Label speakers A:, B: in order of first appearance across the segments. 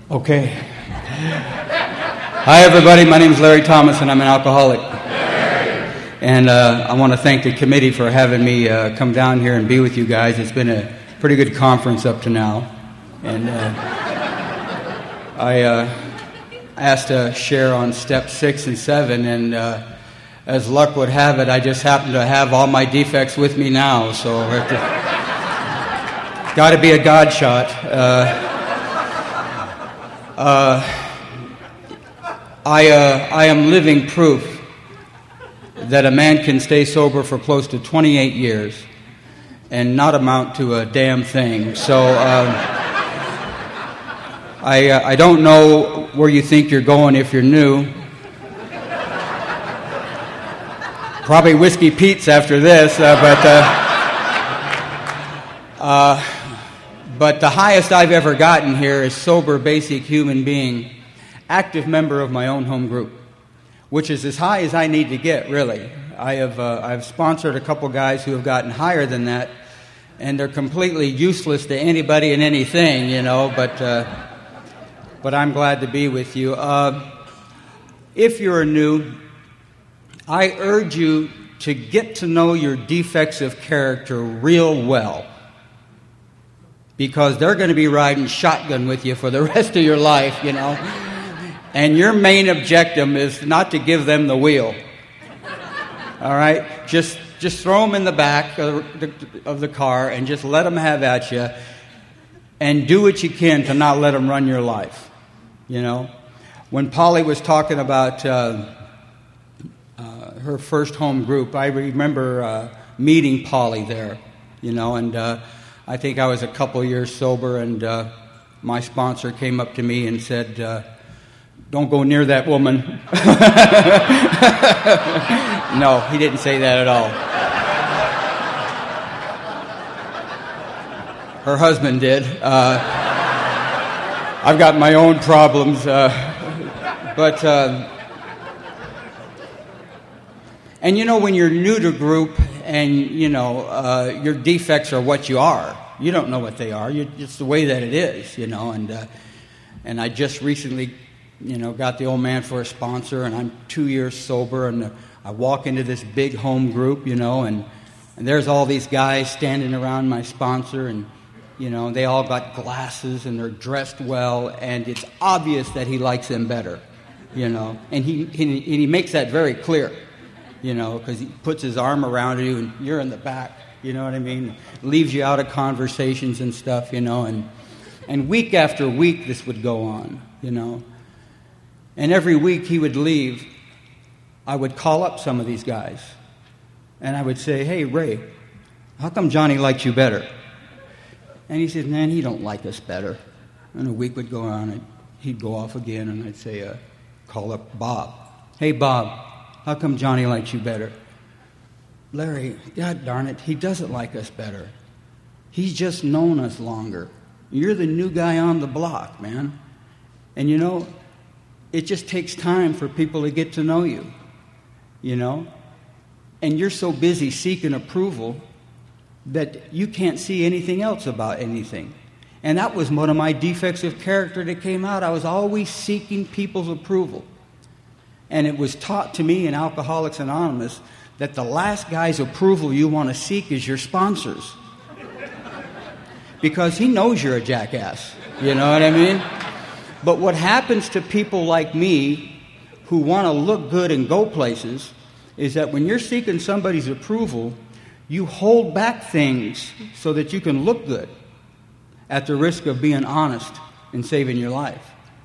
A: Okay. Hi, everybody. My name is Larry Thomas, and I'm an alcoholic. And I want to thank the committee for having me come down here and be with you guys. It's been a pretty good conference up to now. And I asked to share on step 6 and 7, and as luck would have it, I just happen to have all my defects with me now. So it's got to be a God shot. I am living proof that a man can stay sober for close to 28 years and not amount to a damn thing. So I don't know where you think you're going if you're new. Probably Whiskey Pete's after this, but the highest I've ever gotten here is sober, basic human being, active member of my own home group, which is as high as I need to get, really. I've sponsored a couple guys who have gotten higher than that, and they're completely useless to anybody and anything, but I'm glad to be with you. If you're new, I urge you to get to know your defects of character real well, because they're going to be riding shotgun with you for the rest of your life, And your main objective is not to give them the wheel. All right? Just throw them in the back of the car and just let them have at you, and do what you can to not let them run your life. When Polly was talking about her first home group, I remember meeting Polly there, and I think I was a couple years sober, and my sponsor came up to me and said, "Don't go near that woman." No, he didn't say that at all. Her husband did. I've got my own problems, but and when you're new to group and your defects are what you are, you don't know what they are. It's the way that it is, and I just recently got the old man for a sponsor, and I'm 2 years sober, and I walk into this big home group, and there's all these guys standing around my sponsor, and, they all got glasses, and they're dressed well, and it's obvious that he likes them better, and he makes that very clear, because he puts his arm around you, and you're in the back, you know what I mean? Leaves you out of conversations and stuff, and week after week this would go on, And every week he would leave, I would call up some of these guys, and I would say, "Hey, Ray, how come Johnny likes you better?" And he said, "Man, he don't like us better." And a week would go on, and he'd go off again, and I'd say, call up Bob. "Hey, Bob, how come Johnny likes you better?" "Larry, God darn it, he doesn't like us better. He's just known us longer. You're the new guy on the block, man. And it just takes time for people to get to know you, And you're so busy seeking approval that you can't see anything else about anything." And that was one of my defects of character that came out. I was always seeking people's approval. And it was taught to me in Alcoholics Anonymous that the last guy's approval you want to seek is your sponsor's. Because he knows you're a jackass. You know what I mean? But what happens to people like me who want to look good and go places is that when you're seeking somebody's approval, you hold back things so that you can look good at the risk of being honest and saving your life,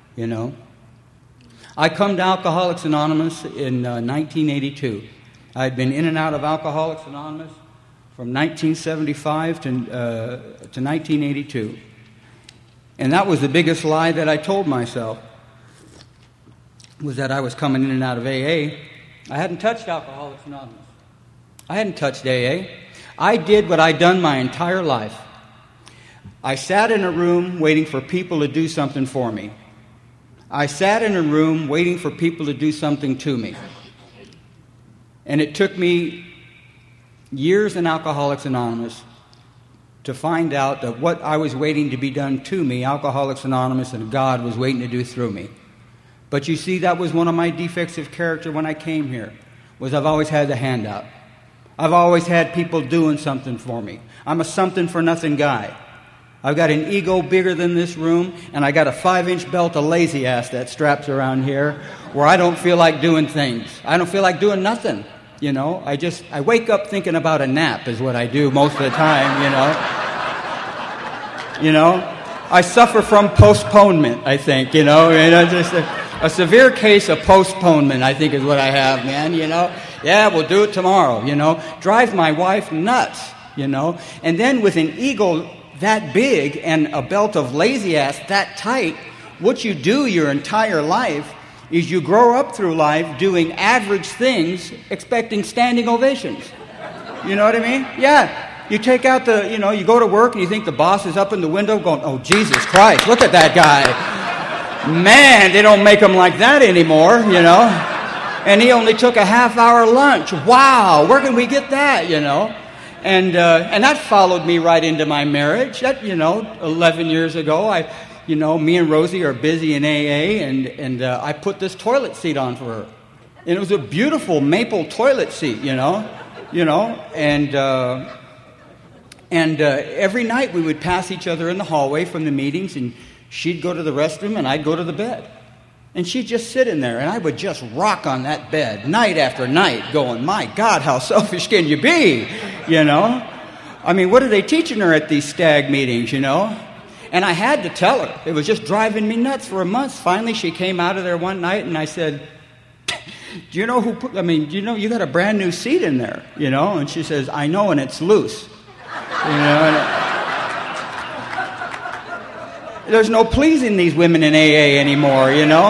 A: I come to Alcoholics Anonymous in 1982. I'd been in and out of Alcoholics Anonymous from 1975 to 1982. And that was the biggest lie that I told myself, was that I was coming in and out of AA. I hadn't touched Alcoholics Anonymous. I hadn't touched AA. I did what I'd done my entire life. I sat in a room waiting for people to do something for me. I sat in a room waiting for people to do something to me. And it took me years in Alcoholics Anonymous to find out that what I was waiting to be done to me, Alcoholics Anonymous and God was waiting to do through me. But you see, that was one of my defects of character when I came here, was I've always had the handout. I've always had people doing something for me. I'm a something-for-nothing guy. I've got an ego bigger than this room, and I got a 5-inch belt of lazy ass that straps around here where I don't feel like doing things. I don't feel like doing nothing, you know. I wake up thinking about a nap is what I do most of the time, you know. You know, I suffer from postponement, I think, you know. Just a severe case of postponement, I think, is what I have, man, you know. Yeah, we'll do it tomorrow, you know. Drive my wife nuts, you know. And then with an ego that big and a belt of lazy ass that tight, what you do your entire life is you grow up through life doing average things, expecting standing ovations. You know what I mean? Yeah. You take out you go to work and you think the boss is up in the window going, oh, Jesus Christ, look at that guy. Man, they don't make them like that anymore, you know. And he only took a half-hour lunch. Wow, where can we get that, you know? And that followed me right into my marriage. That, 11 years ago, me and Rosie are busy in AA, and I put this toilet seat on for her. And it was a beautiful maple toilet seat, and every night we would pass each other in the hallway from the meetings, and she'd go to the restroom and I'd go to the bed. And she'd just sit in there, and I would just rock on that bed night after night going, my God, how selfish can you be, you know? I mean, what are they teaching her at these stag meetings, you know? And I had to tell her. It was just driving me nuts for a month. Finally, she came out of there one night, and I said, do you know who put, you got a brand new seat in there, you know? And she says, I know, and it's loose. You know, there's no pleasing these women in AA anymore, you know?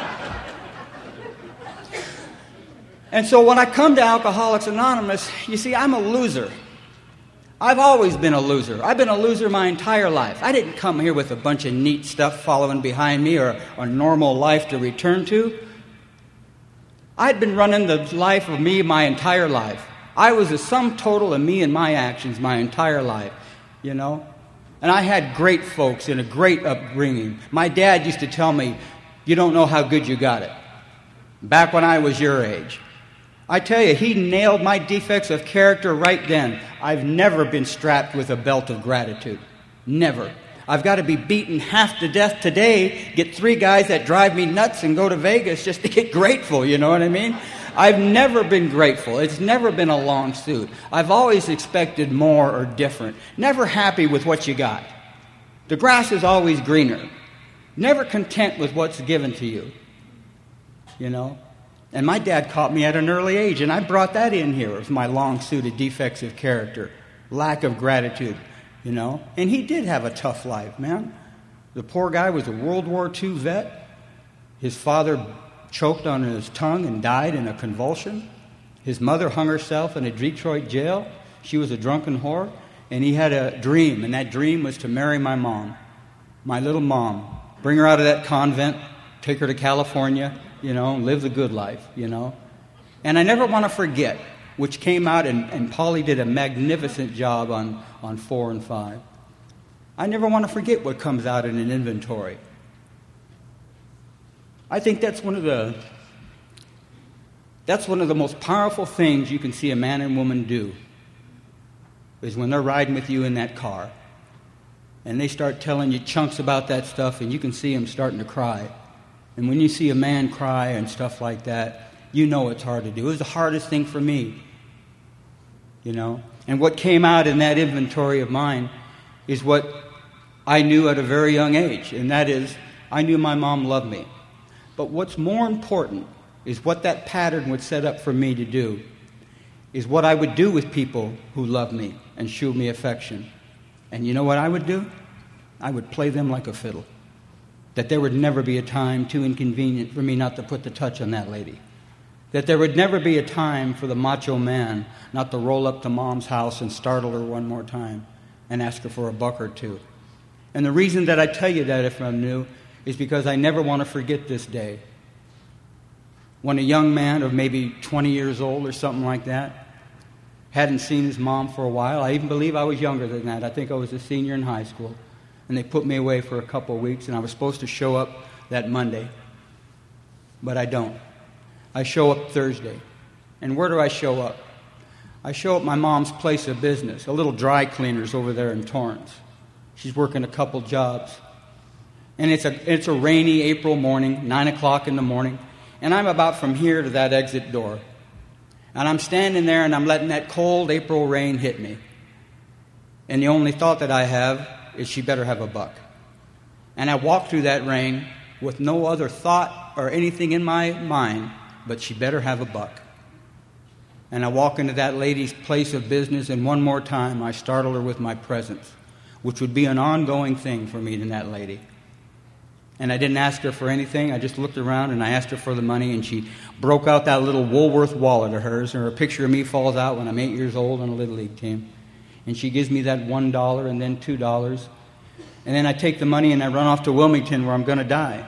A: And so when I come to Alcoholics Anonymous, you see, I'm a loser. I've always been a loser. I've been a loser my entire life. I didn't come here with a bunch of neat stuff following behind me or a normal life to return to. I'd been running the life of me my entire life. I was the sum total of me and my actions my entire life, you know? And I had great folks and a great upbringing. My dad used to tell me, you don't know how good you got it. Back when I was your age. I tell you, he nailed my defects of character right then. I've never been strapped with a belt of gratitude. Never. I've got to be beaten half to death today, get 3 guys that drive me nuts and go to Vegas just to get grateful, you know what I mean? I've never been grateful. It's never been a long suit. I've always expected more or different. Never happy with what you got. The grass is always greener. Never content with what's given to you. You know? And my dad caught me at an early age, and I brought that in here as my long suit of defects of character, lack of gratitude, you know? And he did have a tough life, man. The poor guy was a World War II vet. His father choked on his tongue and died in a convulsion. His mother hung herself in a Detroit jail. She was a drunken whore. And he had a dream, and that dream was to marry my mom, my little mom, bring her out of that convent, take her to California, you know, live the good life, you know. And I never want to forget, which came out, and Polly did a magnificent job on 4 and 5. I never want to forget what comes out in an inventory. I think that's one of the most powerful things you can see a man and woman do, is when they're riding with you in that car and they start telling you chunks about that stuff, and you can see them starting to cry. And when you see a man cry and stuff like that, you know it's hard to do. It was the hardest thing for me, you know. And what came out in that inventory of mine is what I knew at a very young age, and that is, I knew my mom loved me. But what's more important is what that pattern would set up for me to do, is what I would do with people who love me and show me affection. And you know what I would do? I would play them like a fiddle. That there would never be a time too inconvenient for me not to put the touch on that lady. That there would never be a time for the macho man not to roll up to mom's house and startle her one more time and ask her for a buck or two. And the reason that I tell you that, if I'm new, is because I never want to forget this day. When a young man of maybe 20 years old or something like that Hadn't seen his mom for a while. I even believe I was younger than that. I think I was a senior in high school. And they put me away for a couple of weeks, and I was supposed to show up that Monday. But I don't. I show up Thursday. And where do I show up? I show up at my mom's place of business, a little dry cleaners over there in Torrance. She's working a couple jobs. And it's a rainy April morning, 9 o'clock in the morning, and I'm about from here to that exit door. And I'm standing there and I'm letting that cold April rain hit me. And the only thought that I have is she better have a buck. And I walk through that rain with no other thought or anything in my mind, but she better have a buck. And I walk into that lady's place of business, and one more time I startle her with my presence, which would be an ongoing thing for me and that lady. And I didn't ask her for anything. I just looked around and I asked her for the money, and she broke out that little Woolworth wallet of hers, and her picture of me falls out when I'm 8 years old on a Little League team. And she gives me that $1 and then $2. And then I take the money and I run off to Wilmington where I'm going to die.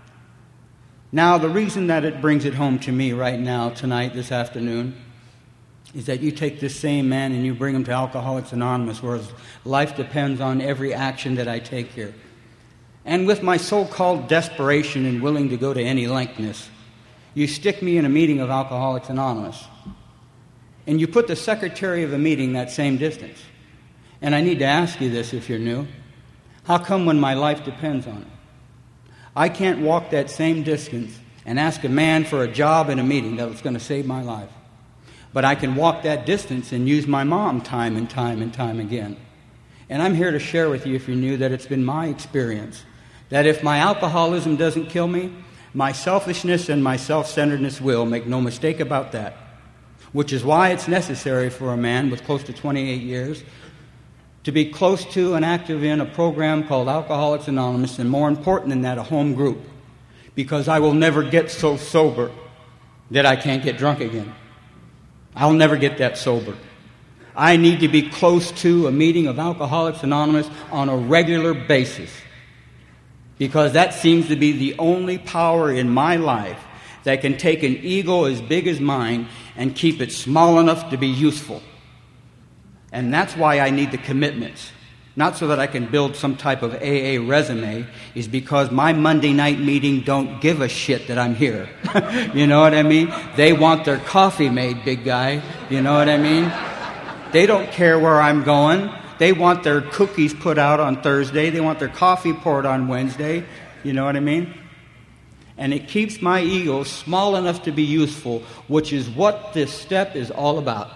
A: Now, the reason that it brings it home to me right now, tonight, this afternoon, is that you take this same man and you bring him to Alcoholics Anonymous, where his life depends on every action that I take here. And with my so-called desperation and willing to go to any lengthness, you stick me in a meeting of Alcoholics Anonymous. And you put the secretary of a meeting that same distance. And I need to ask you this if you're new. How come when my life depends on it, I can't walk that same distance and ask a man for a job in a meeting that was going to save my life? But I can walk that distance and use my mom time and time and time again. And I'm here to share with you, if you're new, that it's been my experience that if my alcoholism doesn't kill me, my selfishness and my self-centeredness will. Make no mistake about that. Which is why it's necessary for a man with close to 28 years to be close to and active in a program called Alcoholics Anonymous, and more important than that, a home group. Because I will never get so sober that I can't get drunk again. I'll never get that sober. I need to be close to a meeting of Alcoholics Anonymous on a regular basis, because that seems to be the only power in my life that can take an ego as big as mine and keep it small enough to be useful. And that's why I need the commitments. Not so that I can build some type of AA resume, is because my Monday night meeting don't give a shit that I'm here. You know what I mean? They want their coffee made, big guy. You know what I mean? They don't care where I'm going. They want their cookies put out on Thursday. They want their coffee poured on Wednesday. You know what I mean? And it keeps my ego small enough to be useful, which is what this step is all about.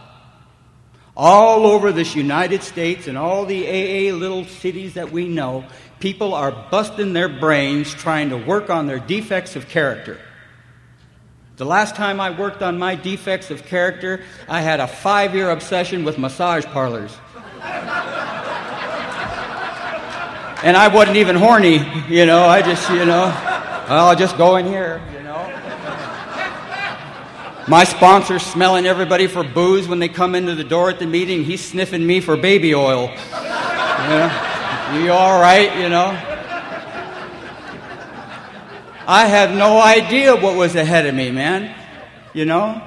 A: All over this United States and all the AA little cities that we know, people are busting their brains trying to work on their defects of character. The last time I worked on my defects of character, I had a 5-year obsession with massage parlors. And I wasn't even horny, you know. I just, I'll just go in here, you know. My sponsor's smelling everybody for booze when they come into the door at the meeting. He's sniffing me for baby oil. You all right, you know? I had no idea what was ahead of me, man. You know?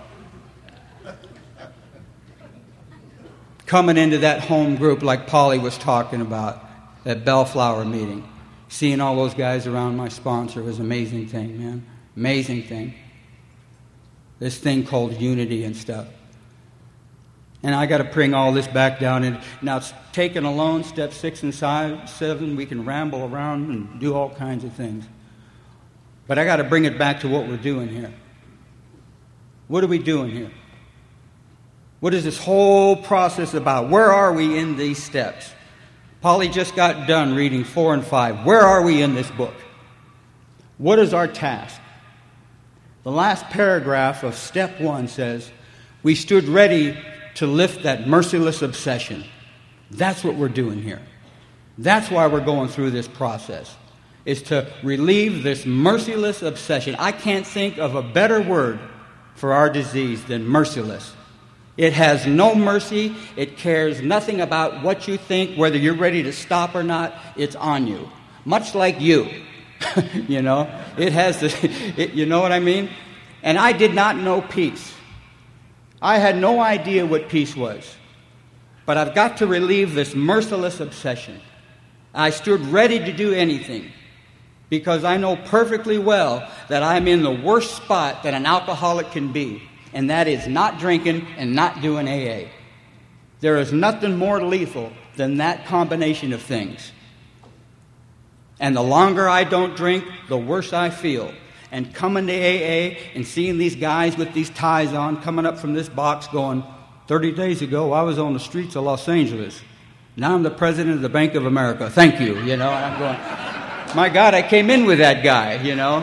A: Coming into that home group like Polly was talking about, that Bellflower meeting, seeing all those guys around my sponsor was an amazing thing, man. Amazing thing. This thing called unity and stuff. And I got to bring all this back down. And now it's taken alone, step 6 and 7, we can ramble around and do all kinds of things. But I got to bring it back to what we're doing here. What are we doing here? What is this whole process about? Where are we in these steps? Polly just got done reading 4 and 5. Where are we in this book? What is our task? The last paragraph of step 1 says, we stood ready to lift that merciless obsession. That's what we're doing here. That's why we're going through this process, is to relieve this merciless obsession. I can't think of a better word for our disease than merciless. It has no mercy. It cares nothing about what you think, whether you're ready to stop or not. It's on you. Much like you. You know? It has this, you know what I mean? And I did not know peace I had no idea what peace was. But I've got to relieve this merciless obsession. I stood ready to do anything because I know perfectly well that I'm in the worst spot that an alcoholic can be, and that is not drinking and not doing AA. There is nothing more lethal than that combination of things. And the longer I don't drink, the worse I feel. And coming to AA and seeing these guys with these ties on coming up from this box going, 30 days ago, I was on the streets of Los Angeles. Now I'm the president of the Bank of America. Thank you, And I'm going, my God, I came in with that guy,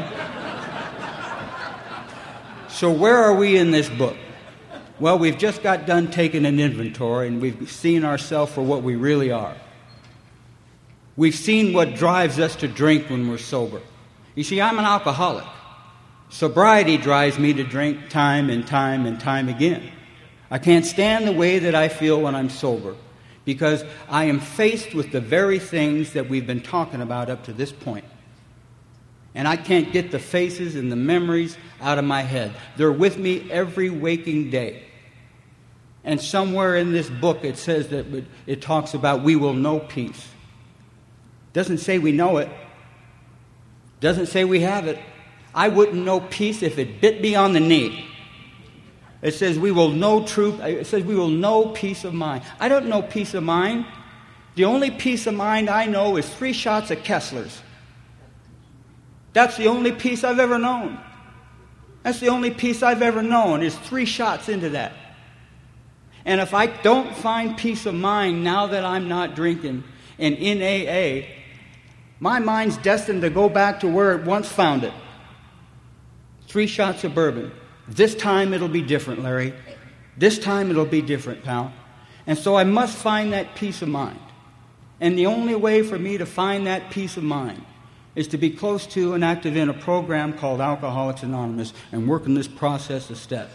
A: So where are we in this book? Well, we've just got done taking an inventory, and we've seen ourselves for what we really are. We've seen what drives us to drink when we're sober. You see, I'm an alcoholic. Sobriety drives me to drink time and time and time again. I can't stand the way that I feel when I'm sober because I am faced with the very things that we've been talking about up to this point. And I can't get the faces and the memories out of my head. They're with me every waking day. And somewhere in this book it says that it talks about we will know peace. Doesn't say we know it. Doesn't say we have it. I wouldn't know peace if it bit me on the knee. It says we will know truth. It says we will know peace of mind. I don't know peace of mind. The only peace of mind I know is 3 shots of Kessler's. That's the only peace I've ever known. That's the only peace I've ever known is 3 shots into that. And if I don't find peace of mind now that I'm not drinking and in AA, my mind's destined to go back to where it once found it. 3 shots of bourbon. This time it'll be different, Larry. This time it'll be different, pal. And so I must find that peace of mind. And the only way for me to find that peace of mind is to be close to and active in a program called Alcoholics Anonymous and work in this process of steps.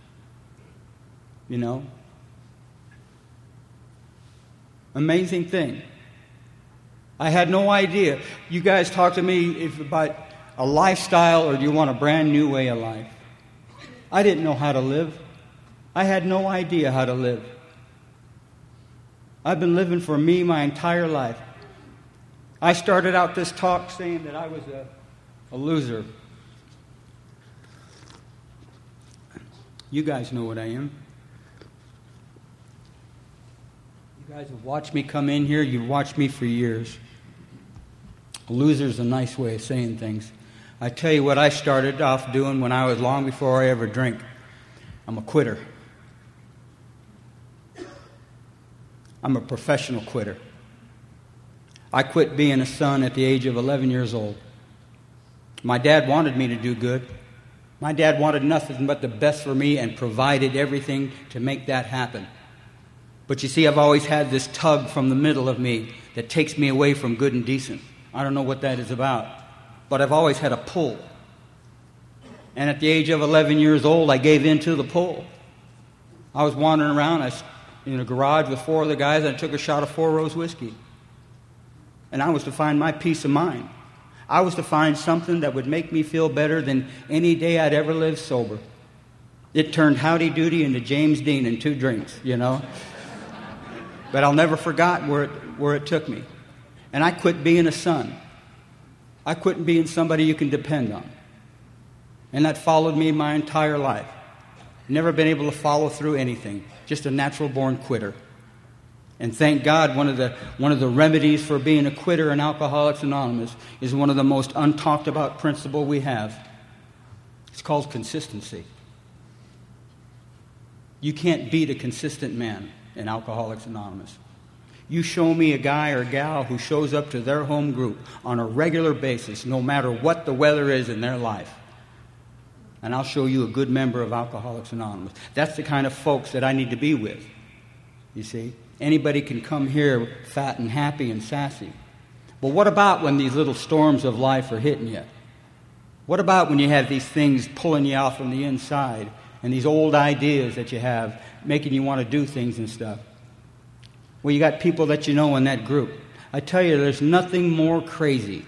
A: Amazing thing. I had no idea. You guys talk to me about a lifestyle or do you want a brand new way of life? I didn't know how to live. I had no idea how to live. I've been living for me my entire life. I started out this talk saying that I was a loser. You guys know what I am. You guys have watched me come in here. You've watched me for years. A loser's a nice way of saying things. I tell you what I started off doing when I was long before I ever drank. I'm a quitter. I'm a professional quitter. I quit being a son at the age of 11 years old. My dad wanted me to do good. My dad wanted nothing but the best for me and provided everything to make that happen. But you see, I've always had this tug from the middle of me that takes me away from good and decent. I don't know what that is about, but I've always had a pull. And at the age of 11 years old, I gave in to the pull. I was wandering around in a garage with 4 other guys, and I took a shot of 4 Rose whiskey. And I was to find my peace of mind. I was to find something that would make me feel better than any day I'd ever lived sober. It turned Howdy Doody into James Dean in 2 drinks, But I'll never forget where it took me. And I quit being a son. I quit being somebody you can depend on. And that followed me my entire life. Never been able to follow through anything. Just a natural-born quitter. And thank God, one of the remedies for being a quitter in Alcoholics Anonymous is one of the most untalked about principle we have. It's called consistency. You can't beat a consistent man in Alcoholics Anonymous. You show me a guy or gal who shows up to their home group on a regular basis, no matter what the weather is in their life, and I'll show you a good member of Alcoholics Anonymous. That's the kind of folks that I need to be with, you see. Anybody can come here fat and happy and sassy. But what about when these little storms of life are hitting you? What about when you have these things pulling you out from the inside and these old ideas that you have making you want to do things and stuff? Well, you got people that you know in that group. I tell you, there's nothing more crazy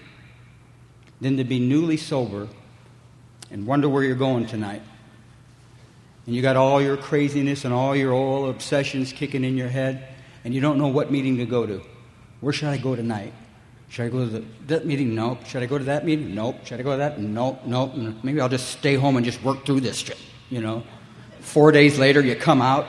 A: than to be newly sober and wonder where you're going tonight. and you got all your craziness and all your old obsessions kicking in your head, and you don't know what meeting to go to. Where should I go tonight? Should I go to that meeting? Nope. Should I go to that meeting? Nope. Should I go to that? Nope. Maybe I'll just stay home and just work through this shit, 4 days later, you come out,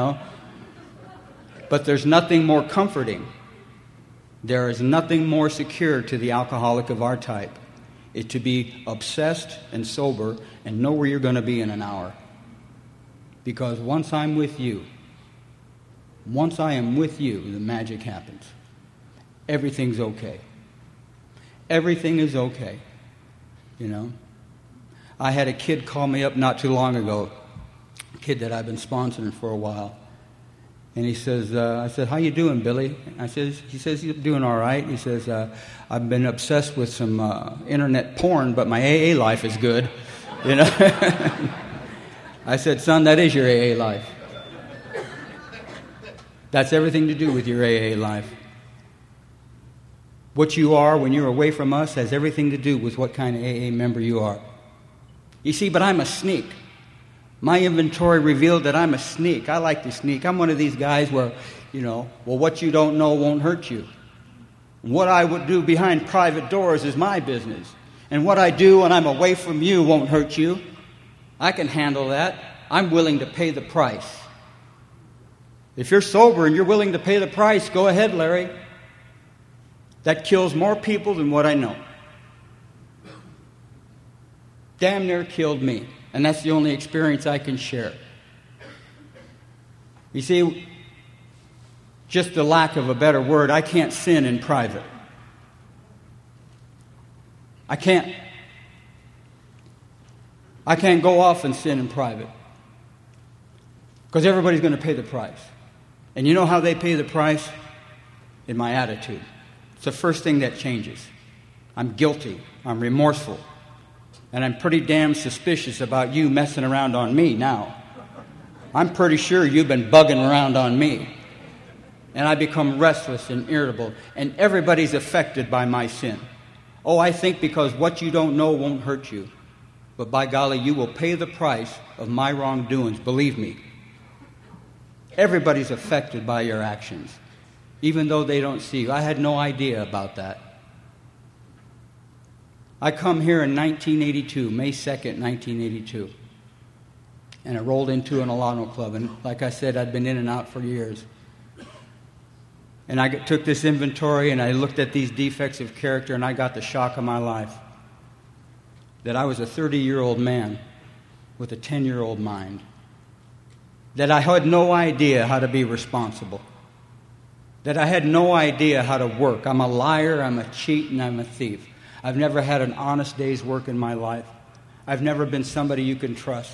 A: But there's nothing more comforting. There is nothing more secure to the alcoholic of our type. It's to be obsessed and sober and know where you're going to be in an hour. Because once I'm with you, once I am with you, the magic happens. Everything's okay. Everything is okay. I had a kid call me up not too long ago, a kid that I've been sponsoring for a while. And he says, I said, how you doing, Billy? He says, he's doing all right. He says, I've been obsessed with some internet porn, but my AA life is good. I said, son, that is your AA life. That's everything to do with your AA life. What you are when you're away from us has everything to do with what kind of AA member you are. You see, but I'm a sneak. My inventory revealed that I'm a sneak. I like to sneak. I'm one of these guys where, what you don't know won't hurt you. What I would do behind private doors is my business. And what I do when I'm away from you won't hurt you. I can handle that. I'm willing to pay the price. If you're sober and you're willing to pay the price, go ahead, Larry. That kills more people than what I know. Damn near killed me. And that's the only experience I can share. You see, just the lack of a better word, I can't sin in private. I can't go off and sin in private. Because everybody's going to pay the price. And you know how they pay the price? In my attitude. It's the first thing that changes. I'm guilty. I'm remorseful. And I'm pretty damn suspicious about you messing around on me now. I'm pretty sure you've been bugging around on me. And I become restless and irritable. And everybody's affected by my sin. Oh, I think because what you don't know won't hurt you. But by golly, you will pay the price of my wrongdoings. Believe me. Everybody's affected by your actions. Even though they don't see you. I had no idea about that. I come here in 1982, May 2nd, 1982. And I rolled into an Alano club. And like I said, I'd been in and out for years. And I took this inventory and I looked at these defects of character and I got the shock of my life. That I was a 30-year-old man with a 10-year-old mind. That I had no idea how to be responsible. That I had no idea how to work. I'm a liar, I'm a cheat, and I'm a thief. I've never had an honest day's work in my life. I've never been somebody you can trust.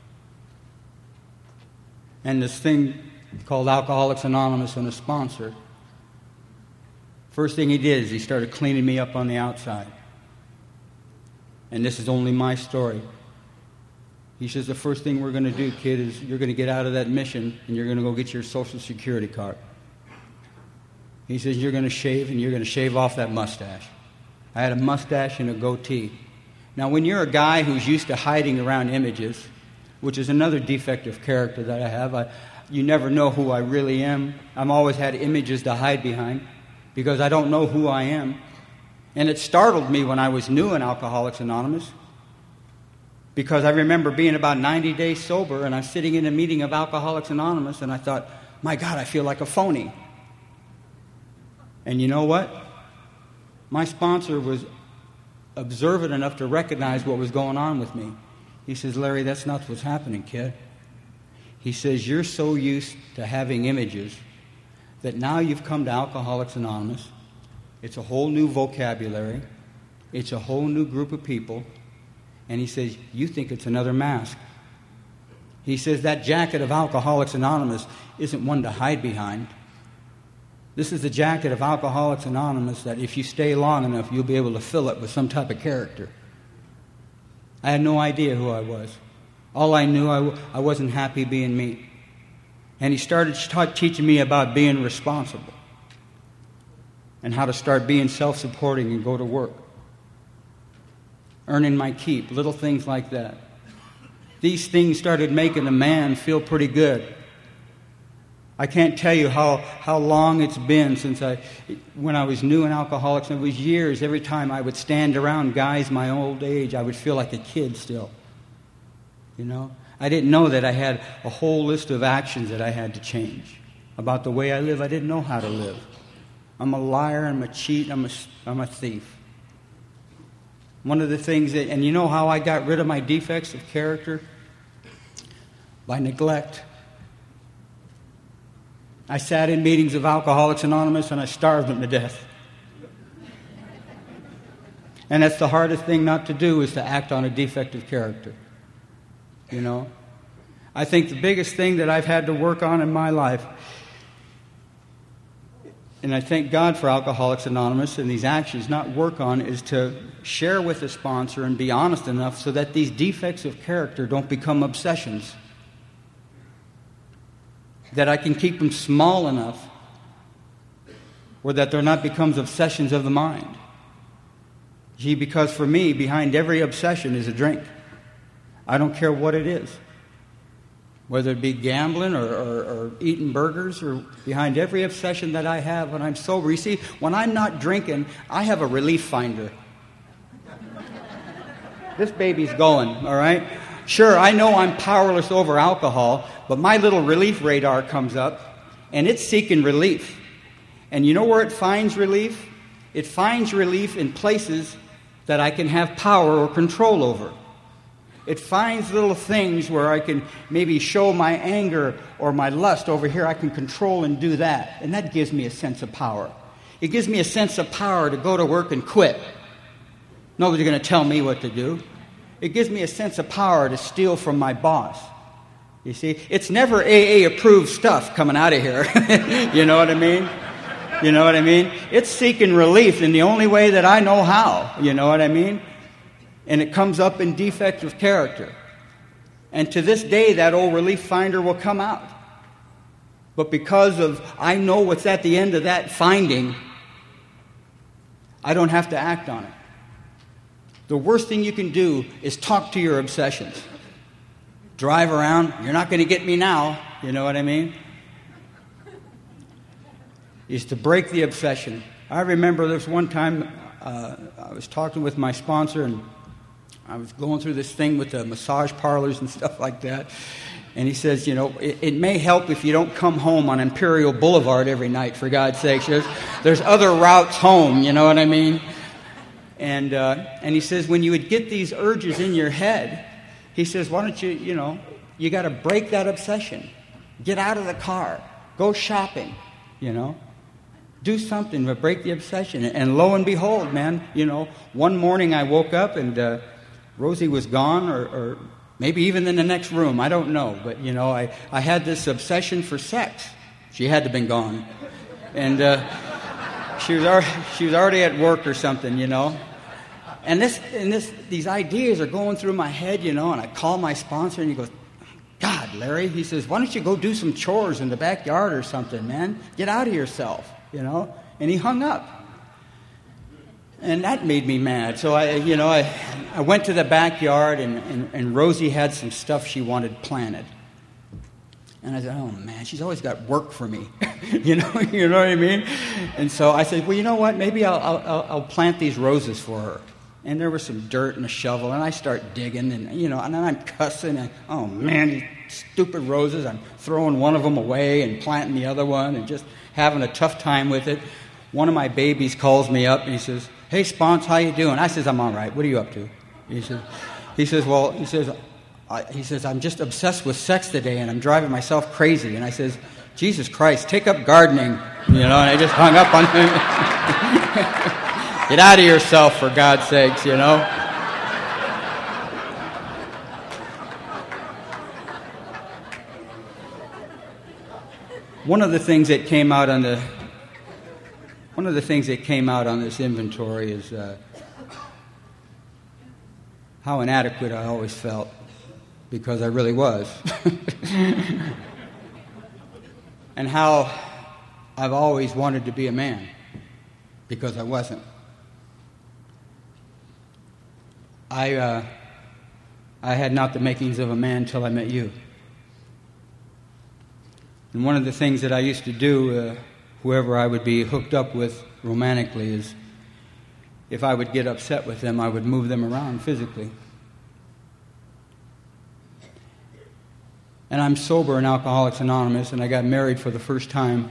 A: And this thing called Alcoholics Anonymous and a sponsor, first thing he did is he started cleaning me up on the outside. And this is only my story. He says, the first thing we're going to do, kid, is you're going to get out of that mission and you're going to go get your Social Security card. He says, you're going to shave and you're going to shave off that mustache. I had a mustache and a goatee. Now, when you're a guy who's used to hiding around images, which is another defect of character that I have, you never know who I really am. I've always had images to hide behind because I don't know who I am. And it startled me when I was new in Alcoholics Anonymous because I remember being about 90 days sober and I'm sitting in a meeting of Alcoholics Anonymous and I thought, my God, I feel like a phony. And you know what? My sponsor was observant enough to recognize what was going on with me. He says, Larry, that's not what's happening, kid. He says, you're so used to having images that now you've come to Alcoholics Anonymous. It's a whole new vocabulary. It's a whole new group of people. And he says, you think it's another mask. He says, that jacket of Alcoholics Anonymous isn't one to hide behind. This is the jacket of Alcoholics Anonymous that if you stay long enough, you'll be able to fill it with some type of character. I had no idea who I was. All I knew, I wasn't happy being me. And he started teaching me about being responsible and how to start being self-supporting and go to work. Earning my keep, little things like that. these things started making a man feel pretty good. I can't tell you how long it's been since when I was new in Alcoholics, and it was years. Every time I would stand around guys my old age, I would feel like a kid still. You know? I didn't know that I had a whole list of actions that I had to change. About the way I live, I didn't know how to live. I'm a liar, I'm a cheat, I'm a thief. One of the things that, and you know how I got rid of my defects of character? By neglect. I sat in meetings of Alcoholics Anonymous and I starved them to death. And that's the hardest thing not to do, is to act on a defective character. You know? I think the biggest thing that I've had to work on in my life, and I thank God for Alcoholics Anonymous and these actions, not work on, is to share with the sponsor and be honest enough so that these defects of character don't become obsessions. That I can keep them small enough or that they're not becomes obsessions of the mind. Gee, because for me, behind every obsession is a drink. I don't care what it is. Whether it be gambling or eating burgers, or behind every obsession that I have when I'm sober. You see, when I'm not drinking, I have a relief finder. This baby's going, all right? Sure, I know I'm powerless over alcohol, but my little relief radar comes up, and it's seeking relief. And you know where it finds relief? It finds relief in places that I can have power or control over. It finds little things where I can maybe show my anger or my lust over here. I can control and do that. And that gives me a sense of power. It gives me a sense of power to go to work and quit. Nobody's going to tell me what to do. It gives me a sense of power to steal from my boss. You see, it's never AA-approved stuff coming out of here. You know what I mean? You know what I mean? It's seeking relief in the only way that I know how. You know what I mean? And it comes up in defective character. And to this day, that old relief finder will come out. But because of I know what's at the end of that finding, I don't have to act on it. The worst thing you can do is talk to your obsessions. Drive around, you're not going to get me now, you know what I mean? Is to break the obsession. I remember this one time I was talking with my sponsor, and I was going through this thing with the massage parlors and stuff like that. And he says, you know, it may help if you don't come home on Imperial Boulevard every night, for God's sake. There's other routes home, you know what I mean? And he says, when you would get these urges in your head, he says, why don't you got to break that obsession. Get out of the car. Go shopping, you know. Do something to break the obsession. And lo and behold, man, you know, one morning I woke up and Rosie was gone, or maybe even in the next room. I don't know. But, you know, I had this obsession for sex. She had to have been gone. And she was already at work or something, you know. And these ideas are going through my head, you know, and I call my sponsor, and he goes, God, Larry, he says, why don't you go do some chores in the backyard or something, man? Get out of yourself, you know. And he hung up. And that made me mad. So I went to the backyard, and Rosie had some stuff she wanted planted. And I said, oh, man, she's always got work for me. you know what I mean? And so I said, well, you know what? Maybe I'll plant these roses for her. And there was some dirt and a shovel, and I start digging, and, you know, and then I'm cussing, and, oh, man, these stupid roses. I'm throwing one of them away and planting the other one and just having a tough time with it. One of my babies calls me up, and he says, hey, Spons, how you doing? I says, I'm all right. What are you up to? He says, I'm just obsessed with sex today, and I'm driving myself crazy. And I says, Jesus Christ, take up gardening. You know, and I just hung up on him. Get out of yourself, for God's sakes, you know. One of the things that came out on this inventory is how inadequate I always felt, because I really was. And how I've always wanted to be a man, because I wasn't. I had not the makings of a man till I met you. And one of the things that I used to do, whoever I would be hooked up with romantically, is if I would get upset with them, I would move them around physically. And I'm sober in Alcoholics Anonymous, and I got married for the first time.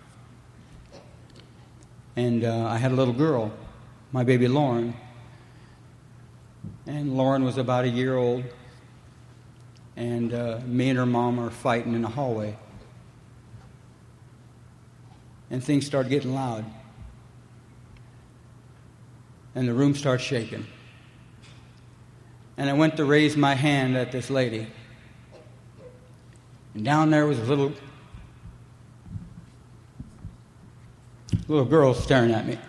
A: And I had a little girl, my baby Lauren. And Lauren was about a year old. And me and her mom are fighting in the hallway. And things start getting loud. And the room starts shaking. And I went to raise my hand at this lady. And down there was a little girl staring at me.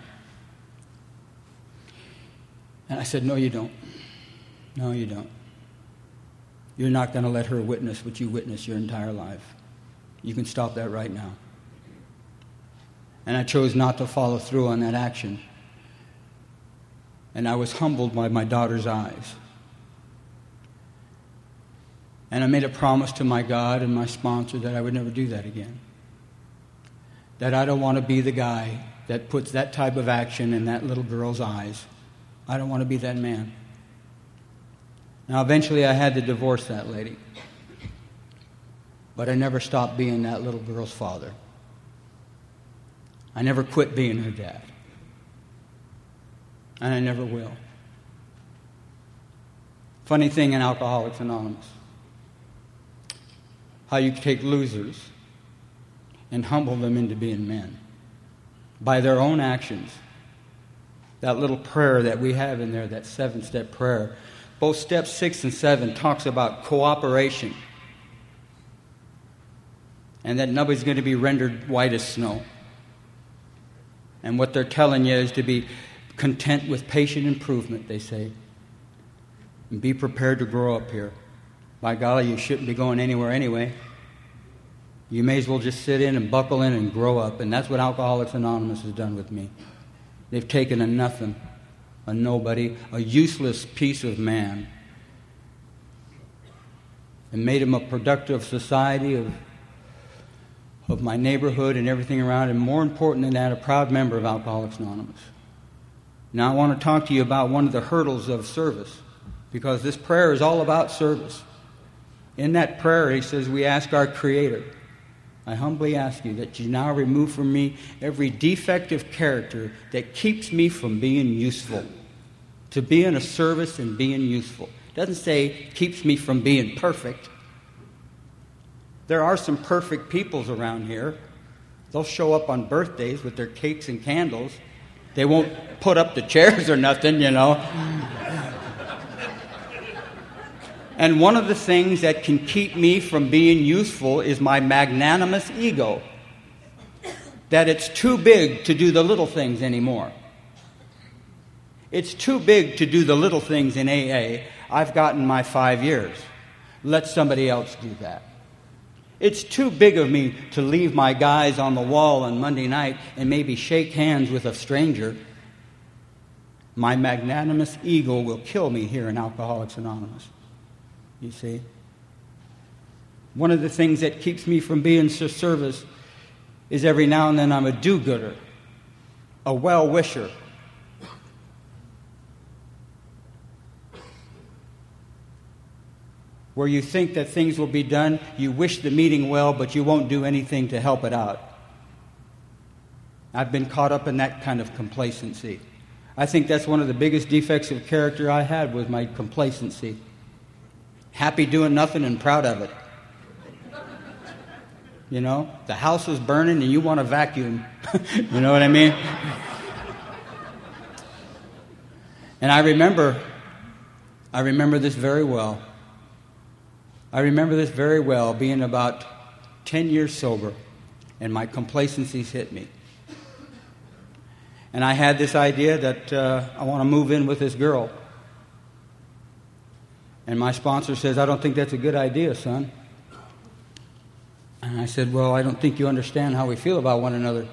A: And I said, "No, you don't. No, you don't. You're not going to let her witness what you witnessed your entire life. You can stop that right now." And I chose not to follow through on that action. And I was humbled by my daughter's eyes. And I made a promise to my God and my sponsor that I would never do that again. That I don't want to be the guy that puts that type of action in that little girl's eyes. I don't want to be that man. Now, eventually I had to divorce that lady. But I never stopped being that little girl's father. I never quit being her dad. And I never will. Funny thing in Alcoholics Anonymous. How you take losers and humble them into being men by their own actions. That little prayer that we have in there, that 7-step prayer, both steps 6 and 7 talks about cooperation and that nobody's going to be rendered white as snow. And what they're telling you is to be content with patient improvement, they say, and be prepared to grow up here. By golly, you shouldn't be going anywhere anyway. You may as well just sit in and buckle in and grow up. And that's what Alcoholics Anonymous has done with me. They've taken a nothing, a nobody, a useless piece of man, and made him a productive society of my neighborhood and everything around, and more important than that, a proud member of Alcoholics Anonymous. Now I want to talk to you about one of the hurdles of service, because this prayer is all about service. In that prayer, he says, we ask our Creator, I humbly ask you that you now remove from me every defective character that keeps me from being useful, to being a service and being useful. It doesn't say keeps me from being perfect. There are some perfect peoples around here. They'll show up on birthdays with their cakes and candles. They won't put up the chairs or nothing, you know. And one of the things that can keep me from being useful is my magnanimous ego. That it's too big to do the little things anymore. It's too big to do the little things in AA. I've gotten my 5 years. Let somebody else do that. It's too big of me to leave my guys on the wall on Monday night and maybe shake hands with a stranger. My magnanimous ego will kill me here in Alcoholics Anonymous. You see? One of the things that keeps me from being service is every now and then I'm a do-gooder, a well-wisher. Where you think that things will be done, you wish the meeting well, but you won't do anything to help it out. I've been caught up in that kind of complacency. I think that's one of the biggest defects of character I had, was my complacency. Happy doing nothing and proud of it. You know, the house is burning and you want to vacuum. You know what I mean? And I remember this very well. I remember this very well, being about 10 years sober, and my complacencies hit me. And I had this idea that I want to move in with this girl. And my sponsor says, I don't think that's a good idea, son. And I said, well, I don't think you understand how we feel about one another.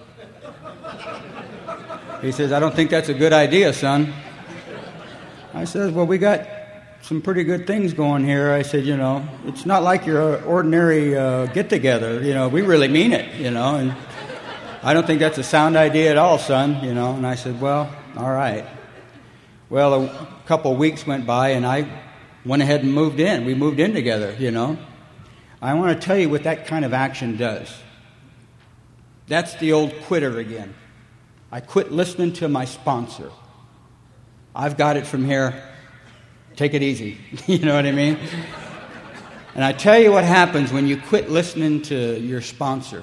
A: He says, I don't think that's a good idea, son. I said, well, we got some pretty good things going here. I said, it's not like your ordinary get-together. We really mean it, and I don't think that's a sound idea at all, son, And I said, well, all right. Well, a couple of weeks went by, and I went ahead and moved in. We moved in together, I want to tell you what that kind of action does. That's the old quitter again. I quit listening to my sponsor. I've got it from here. Take it easy. You know what I mean? And I tell you what happens when you quit listening to your sponsor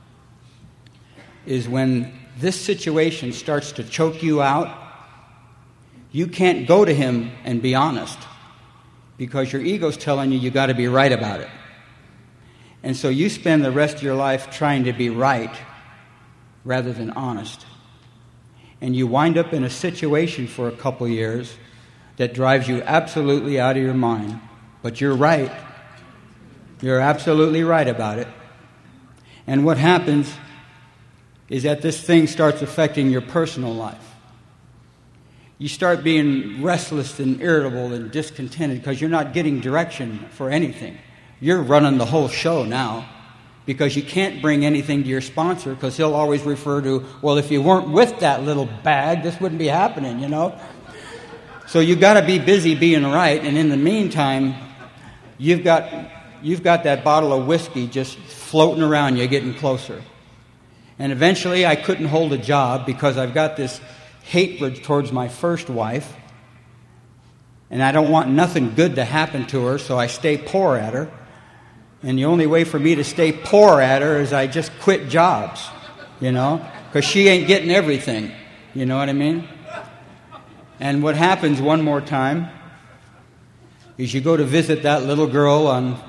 A: is when this situation starts to choke you out, you can't go to him and be honest because your ego's telling you got to be right about it. And so you spend the rest of your life trying to be right rather than honest. And you wind up in a situation for a couple years that drives you absolutely out of your mind. But you're right. You're absolutely right about it. And what happens is that this thing starts affecting your personal life. You start being restless and irritable and discontented because you're not getting direction for anything. You're running the whole show now because you can't bring anything to your sponsor because he'll always refer to, well, if you weren't with that little bag, this wouldn't be happening, So you've got to be busy being right, and in the meantime, you've got that bottle of whiskey just floating around you, getting closer. And eventually I couldn't hold a job because I've got this hatred towards my first wife, and I don't want nothing good to happen to her, so I stay poor at her. And the only way for me to stay poor at her is I just quit jobs, because she ain't getting everything. You know what I mean? And what happens one more time is you go to visit that little girl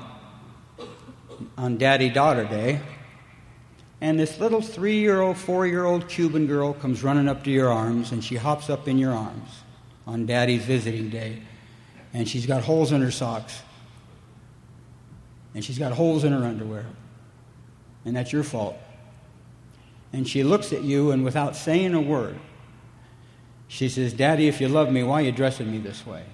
A: on Daddy-Daughter Day, and this little 3-year-old, 4-year-old Cuban girl comes running up to your arms, and she hops up in your arms on Daddy's visiting day. And she's got holes in her socks. And she's got holes in her underwear. And that's your fault. And she looks at you, and without saying a word, she says, Daddy, if you love me, why are you dressing me this way?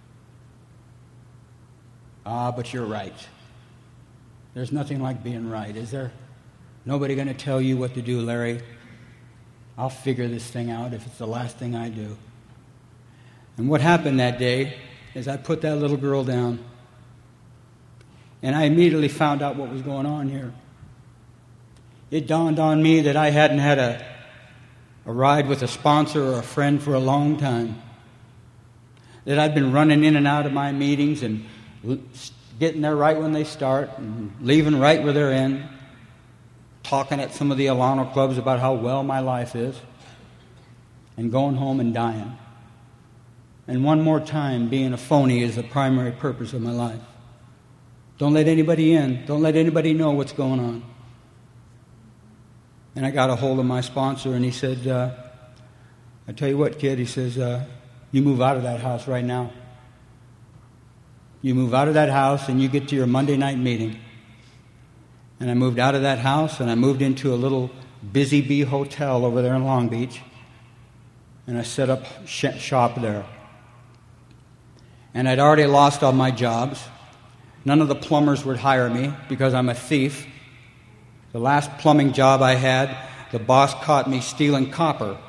A: But you're right. There's nothing like being right, is there? Nobody going to tell you what to do, Larry. I'll figure this thing out if it's the last thing I do. And what happened that day is I put that little girl down, and I immediately found out what was going on here. It dawned on me that I hadn't had a ride with a sponsor or a friend for a long time. That I'd been running in and out of my meetings and getting there right when they start and leaving right where they're in, talking at some of the Alano clubs about how well my life is, and going home and dying. And one more time, being a phony is the primary purpose of my life. Don't let anybody in. Don't let anybody know what's going on. And I got a hold of my sponsor, and he said, I tell you what, kid, he says, you move out of that house right now. You move out of that house, and you get to your Monday night meeting. And I moved out of that house, and I moved into a little Busy Bee hotel over there in Long Beach. And I set up shop there. And I'd already lost all my jobs. None of the plumbers would hire me because I'm a thief. The last plumbing job I had, the boss caught me stealing copper.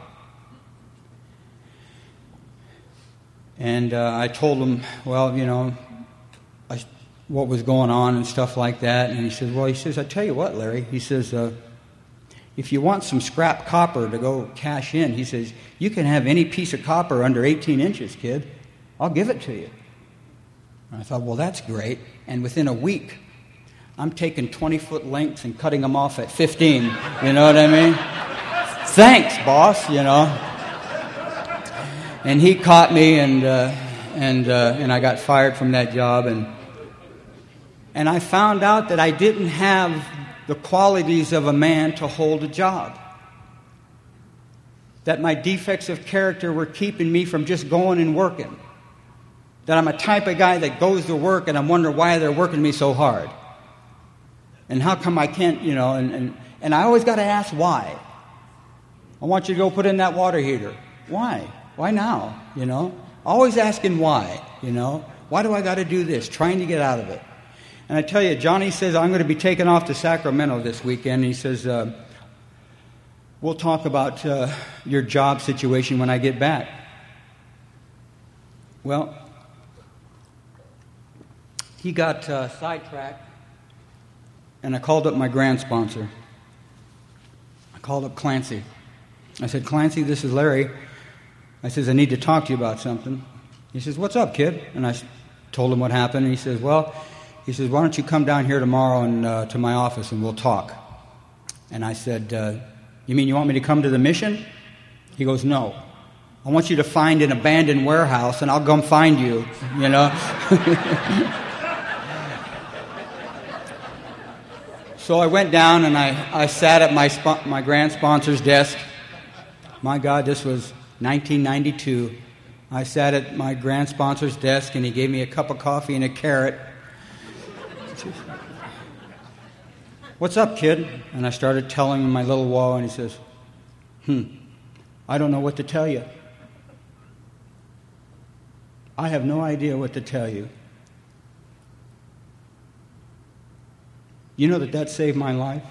A: And I told him, well, what was going on and stuff like that. And he says, I tell you what, Larry. He says, if you want some scrap copper to go cash in, he says, you can have any piece of copper under 18 inches, kid. I'll give it to you. And I thought, well, that's great. And within a week, I'm taking 20-foot lengths and cutting them off at 15. You know what I mean? Thanks, boss, And he caught me, and I got fired from that job. And I found out that I didn't have the qualities of a man to hold a job. That my defects of character were keeping me from just going and working. That I'm a type of guy that goes to work and I'm wondering why they're working me so hard. And how come I can't, and I always got to ask why. I want you to go put in that water heater. Why? Why now? Always asking why, Why do I got to do this? Trying to get out of it. And I tell you, Johnny says, I'm going to be taking off to Sacramento this weekend. He says, we'll talk about your job situation when I get back. Well, he got sidetracked, and I called up my grant sponsor. I called up Clancy. I said, Clancy, this is Larry. I says, I need to talk to you about something. He says, what's up, kid? And I told him what happened, and he says, why don't you come down here tomorrow and to my office and we'll talk. And I said, you mean you want me to come to the mission? He goes, no. I want you to find an abandoned warehouse and I'll come find you, you know. So I went down and I sat at my grant sponsor's desk. My God, this was 1992. I sat at my grant sponsor's desk and he gave me a cup of coffee and a carrot. What's up, kid? And I started telling him my little woe, and he says, I don't know what to tell you. I have no idea what to tell you. You know that saved my life?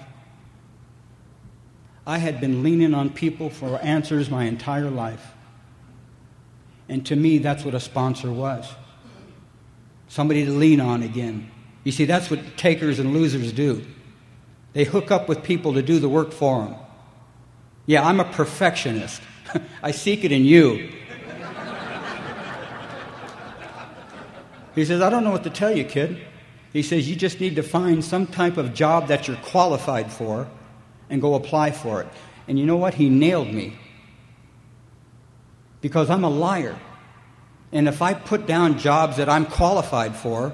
A: I had been leaning on people for answers my entire life. And to me, that's what a sponsor was. Somebody to lean on again. You see, that's what takers and losers do. They hook up with people to do the work for them. Yeah, I'm a perfectionist. I seek it in you. He says, I don't know what to tell you, kid. He says, you just need to find some type of job that you're qualified for and go apply for it. And you know what? He nailed me. Because I'm a liar. And if I put down jobs that I'm qualified for,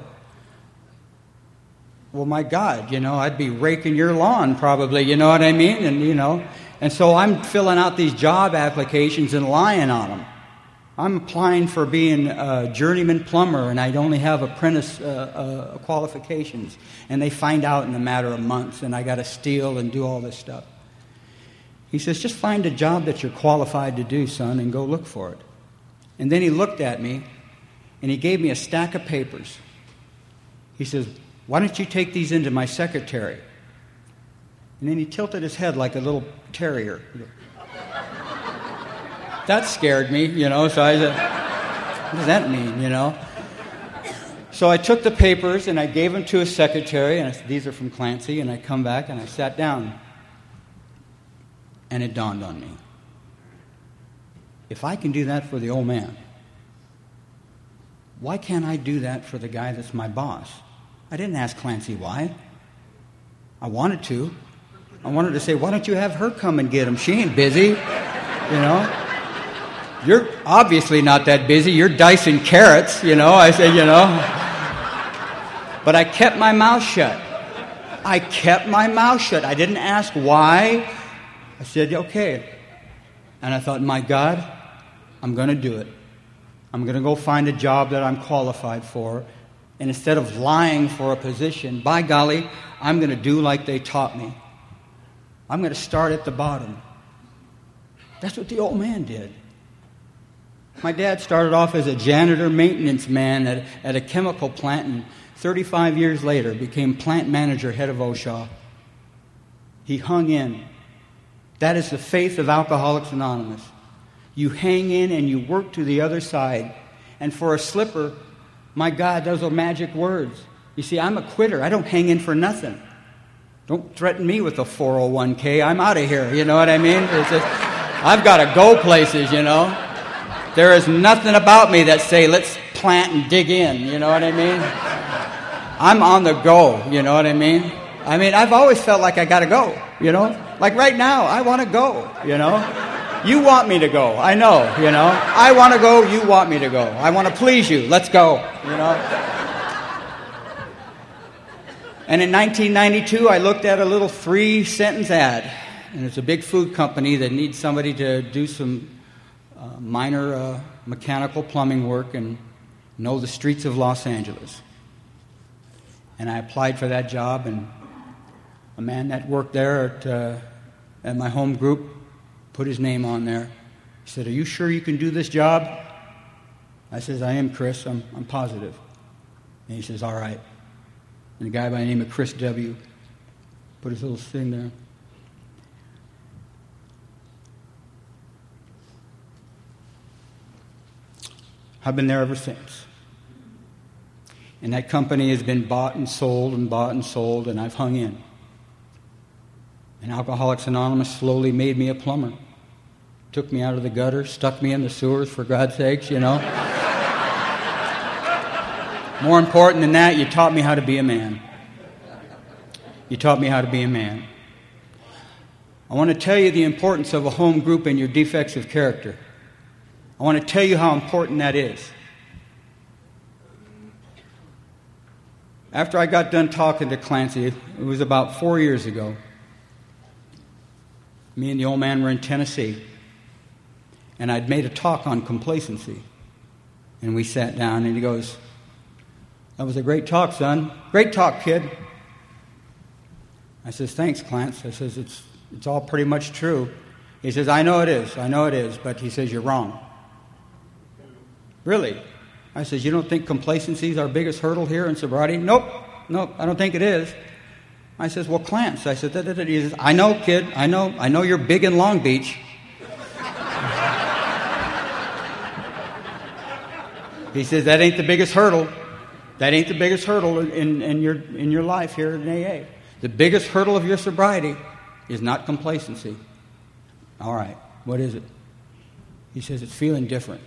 A: well, my God, I'd be raking your lawn probably, you know what I mean? And so I'm filling out these job applications and lying on them. I'm applying for being a journeyman plumber, and I'd only have apprentice qualifications. And they find out in a matter of months, and I got to steal and do all this stuff. He says, just find a job that you're qualified to do, son, and go look for it. And then he looked at me, and he gave me a stack of papers. He says, why don't you take these into my secretary? And then he tilted his head like a little terrier. That scared me, so I said, what does that mean, So I took the papers and I gave them to his secretary, and I said, these are from Clancy, and I come back and I sat down. And it dawned on me. If I can do that for the old man, why can't I do that for the guy that's my boss? I didn't ask Clancy why. I wanted to. I wanted to say, why don't you have her come and get him? She ain't busy, You're obviously not that busy. You're dicing carrots, I said, But I kept my mouth shut. I didn't ask why. I said, okay. And I thought, my God, I'm going to do it. I'm going to go find a job that I'm qualified for. And instead of lying for a position, by golly, I'm going to do like they taught me. I'm going to start at the bottom. That's what the old man did. My dad started off as a janitor maintenance man at a chemical plant, and 35 years later became plant manager, head of OSHA. He hung in. That is the faith of Alcoholics Anonymous. You hang in and you work to the other side. And for a slipper, my God, those are magic words. You see, I'm a quitter. I don't hang in for nothing. Don't threaten me with a 401k. I'm out of here. You know what I mean? It's just, I've got to go places, There is nothing about me that say, let's plant and dig in. You know what I mean? I'm on the go. You know what I mean? I've always felt like I got to go. Like right now, I want to go. You want me to go. I know. I want to go. You want me to go. I want to please you. Let's go. And in 1992, I looked at a little 3-sentence ad. And it's a big food company that needs somebody to do some minor mechanical plumbing work and know the streets of Los Angeles. And I applied for that job, and a man that worked there at my home group put his name on there. He said, are you sure you can do this job? I says, I am, Chris. I'm positive. And he says, all right. And a guy by the name of Chris W. put his little thing there. I've been there ever since. And that company has been bought and sold, and I've hung in. And Alcoholics Anonymous slowly made me a plumber. Took me out of the gutter, stuck me in the sewers, for God's sakes, you know. More important than that, you taught me how to be a man. You taught me how to be a man. I want to tell you the importance of a home group and your defects of character. I want to tell you how important that is. After I got done talking to Clancy, it was about 4 years ago, me and the old man were in Tennessee, and I'd made a talk on complacency. And we sat down, and he goes, "That was a great talk, son. Great talk, kid." I says, "Thanks, Clance." I says, it's all pretty much true. He says, I know it is, but he says, you're wrong. Really? I says, you don't think complacency is our biggest hurdle here in sobriety? Nope, I don't think it is. I says, well, Clance. I said, He says, I know, kid, I know you're big in Long Beach. He says, that ain't the biggest hurdle. That ain't the biggest hurdle in your life here in AA. The biggest hurdle of your sobriety is not complacency. All right, what is it? He says, it's feeling different.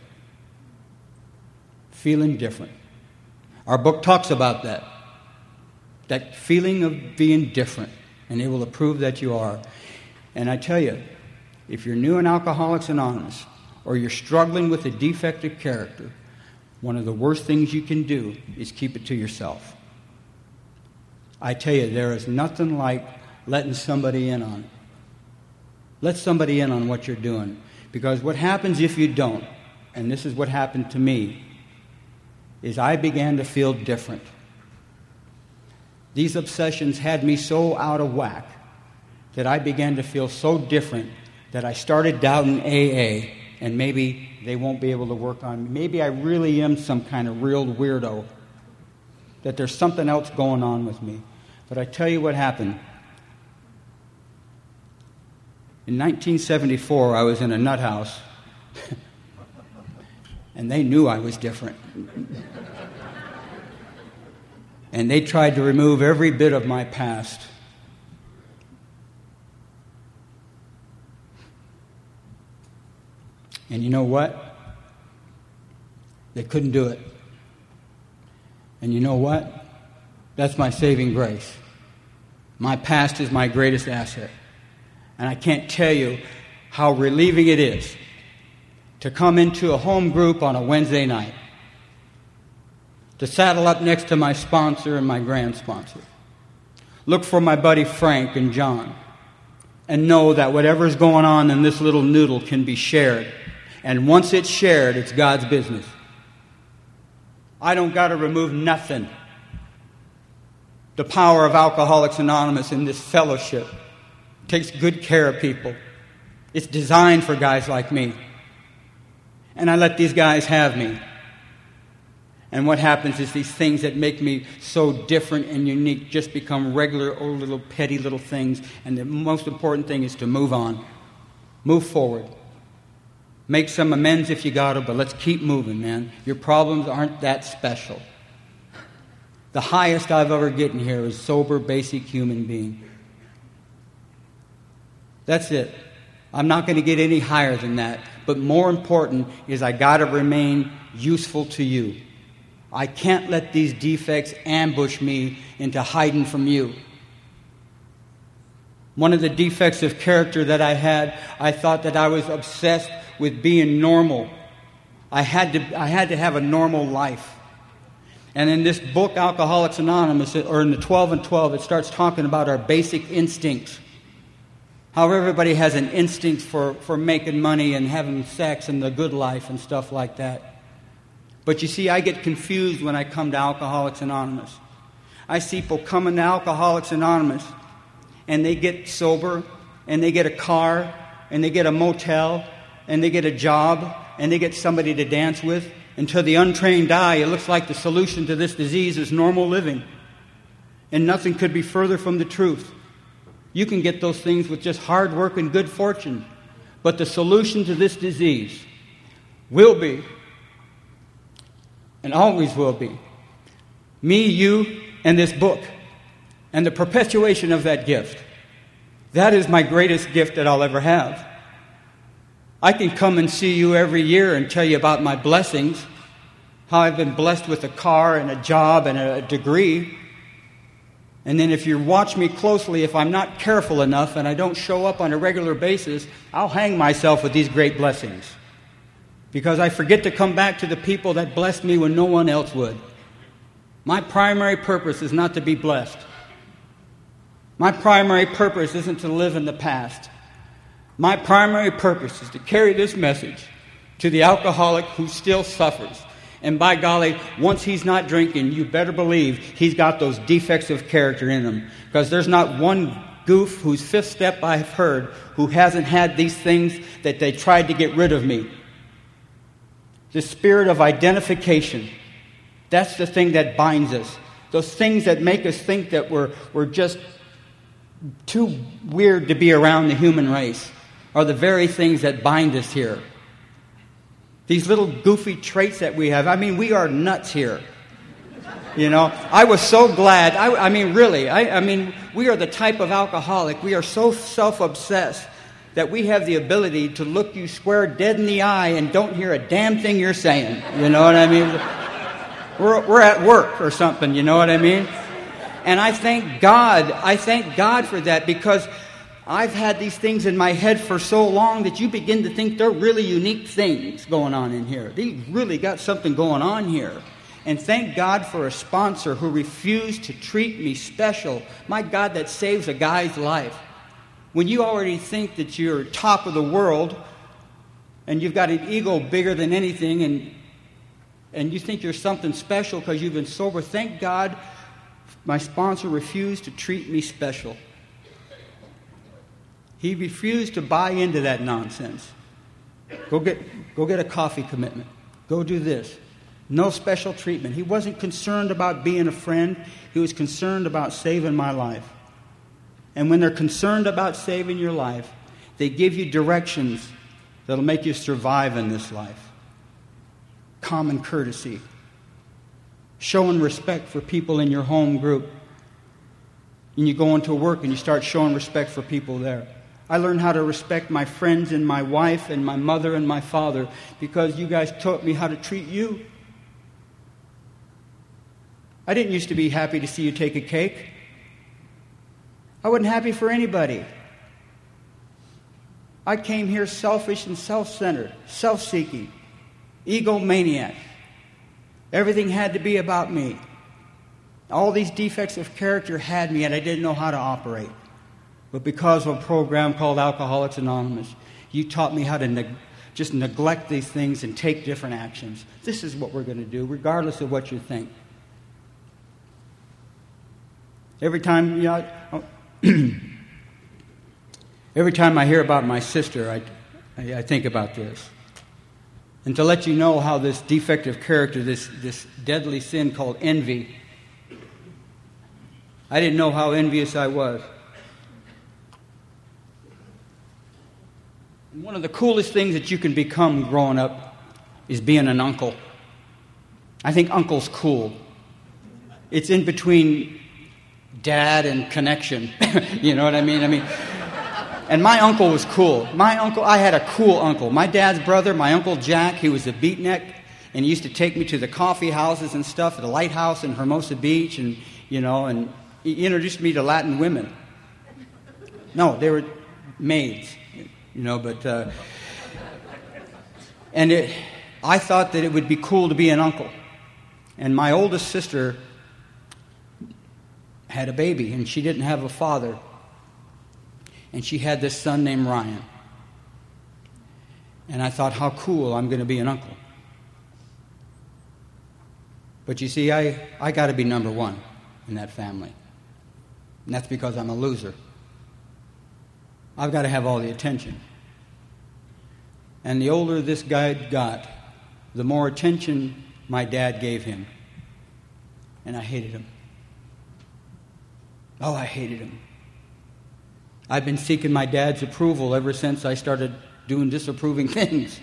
A: Feeling different. Our book talks about that. That feeling of being different. And it will prove that you are. And I tell you, if you're new in Alcoholics Anonymous, or you're struggling with a defective character, one of the worst things you can do is keep it to yourself. I tell you, there is nothing like letting somebody in on it. Let somebody in on what you're doing. Because what happens if you don't, and this is what happened to me, is I began to feel different. These obsessions had me so out of whack that I began to feel so different that I started doubting AA, and maybe they won't be able to work on me. Maybe I really am some kind of real weirdo, that there's something else going on with me. But I tell you what happened. In 1974, I was in a nut house, and they knew I was different. And they tried to remove every bit of my past. And you know what? They couldn't do it. And you know what? That's my saving grace. My past is my greatest asset. And I can't tell you how relieving it is to come into a home group on a Wednesday night, to saddle up next to my sponsor and my grand sponsor, look for my buddy Frank and John, and know that whatever's going on in this little noodle can be shared. And once it's shared, it's God's business. I don't got to remove nothing. The power of Alcoholics Anonymous in this fellowship takes good care of people. It's designed for guys like me. And I let these guys have me. And what happens is these things that make me so different and unique just become regular old little petty little things. And the most important thing is to move on. Move forward. Make some amends if you got to, but let's keep moving, man. Your problems aren't that special. The highest I've ever gotten here is sober, basic human being. That's it. I'm not going to get any higher than that. But more important is I got to remain useful to you. I can't let these defects ambush me into hiding from you. One of the defects of character that I had, I thought that I was obsessed with being normal. I had to have a normal life. And in this book, Alcoholics Anonymous, or in the 12 and 12, it starts talking about our basic instincts. How everybody has an instinct for making money and having sex and the good life and stuff like that. But you see, I get confused when I come to Alcoholics Anonymous. I see people coming to Alcoholics Anonymous, and they get sober, and they get a car, and they get a motel, and they get a job, and they get somebody to dance with, And to the untrained eye, it looks like the solution to this disease is normal living. And nothing could be further from the truth. You can get those things with just hard work and good fortune. But the solution to this disease will be, and always will be, me, you, and this book, and the perpetuation of that gift. That is my greatest gift that I'll ever have. I can come and see you every year and tell you about my blessings, how I've been blessed with a car and a job and a degree. And then if you watch me closely, if I'm not careful enough and I don't show up on a regular basis, I'll hang myself with these great blessings. Because I forget to come back to the people that blessed me when no one else would. My primary purpose is not to be blessed. My primary purpose isn't to live in the past. My primary purpose is to carry this message to the alcoholic who still suffers. And by golly, once he's not drinking, you better believe he's got those defects of character in him. Because there's not one goof whose fifth step I've heard who hasn't had these things that they tried to get rid of me. The spirit of identification. That's the thing that binds us. Those things that make us think that we're just too weird to be around the human race are the very things that bind us here. These little goofy traits that we have. I mean, we are nuts here. You know, I was so glad. I mean, really. I mean, we are the type of alcoholic. We are so self-obsessed that we have the ability to look you square dead in the eye and don't hear a damn thing you're saying. You know what I mean? We're at work or something. You know what I mean? And I thank God. I thank God for that, because I've had these things in my head for so long that you begin to think they're really unique things going on in here. They really got something going on here. And thank God for a sponsor who refused to treat me special. My God, that saves a guy's life. When you already think that you're top of the world and you've got an ego bigger than anything and you think you're something special because you've been sober, thank God my sponsor refused to treat me special. He refused to buy into that nonsense. Go get a coffee commitment. Go do this. No special treatment. He wasn't concerned about being a friend. He was concerned about saving my life. And when they're concerned about saving your life, they give you directions that'll make you survive in this life. Common courtesy. Showing respect for people in your home group. And you go into work and you start showing respect for people there. I learned how to respect my friends and my wife and my mother and my father because you guys taught me how to treat you. I didn't used to be happy to see you take a cake. I wasn't happy for anybody. I came here selfish and self-centered, self-seeking, egomaniac. Everything had to be about me. All these defects of character had me, and I didn't know how to operate. But because of a program called Alcoholics Anonymous, you taught me how to just neglect these things and take different actions. This is what we're going to do, regardless of what you think. Every time, every time I hear about my sister, I think about this. And to let you know how this defective character, this deadly sin called envy, I didn't know how envious I was. One of the coolest things that you can become growing up is being an uncle. I think uncle's cool. It's in between dad and connection. You know what I mean? And my uncle was cool. I had a cool uncle. My dad's brother, my Uncle Jack, he was a beatnik, and he used to take me to the coffee houses and stuff, at the lighthouse in Hermosa Beach, and he introduced me to Latin women. No, they were maids. I thought that it would be cool to be an uncle. And my oldest sister had a baby, and she didn't have a father. And she had this son named Ryan. And I thought, how cool, I'm going to be an uncle. But you see, I got to be number one in that family. And that's because I'm a loser. I've got to have all the attention. And the older this guy got, the more attention my dad gave him. And I hated him. Oh, I hated him. I've been seeking my dad's approval ever since I started doing disapproving things.